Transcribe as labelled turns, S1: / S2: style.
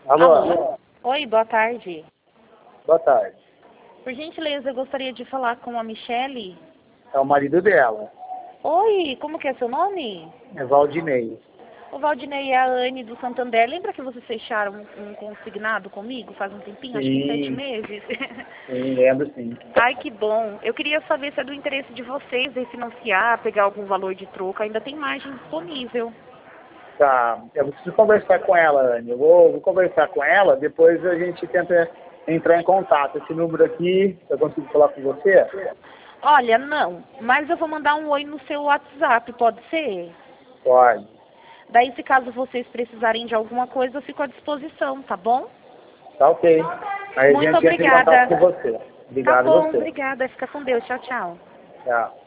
S1: Alô?
S2: Alô? Oi, boa tarde.
S1: Boa tarde.
S2: Por gentileza, eu gostaria de falar com a Michele.
S1: É o marido dela.
S2: Oi, como que é seu nome?
S1: É Valdinei.
S2: O Valdinei é a Anne do Santander. Lembra que vocês fecharam um consignado comigo faz um tempinho? Acho que 7 meses.
S1: Sim, lembro sim.
S2: Ai, que bom. Eu queria saber se é do interesse de vocês refinanciar, pegar algum valor de troca. Ainda tem margem disponível.
S1: Tá, eu preciso conversar com ela, Anne. Eu vou conversar com ela, depois a gente tenta entrar em contato. Esse número aqui, eu consigo falar com você?
S2: Olha, não. Mas eu vou mandar um oi no seu WhatsApp, pode ser?
S1: Pode.
S2: Daí, se caso vocês precisarem de alguma coisa, eu fico à disposição, tá bom?
S1: Tá ok. Aí a
S2: Muito
S1: gente entra em contato
S2: obrigada.
S1: com você.
S2: Tá
S1: Obrigado a
S2: bom,
S1: você.
S2: obrigada. Fica com Deus. Tchau, tchau.
S1: Tchau.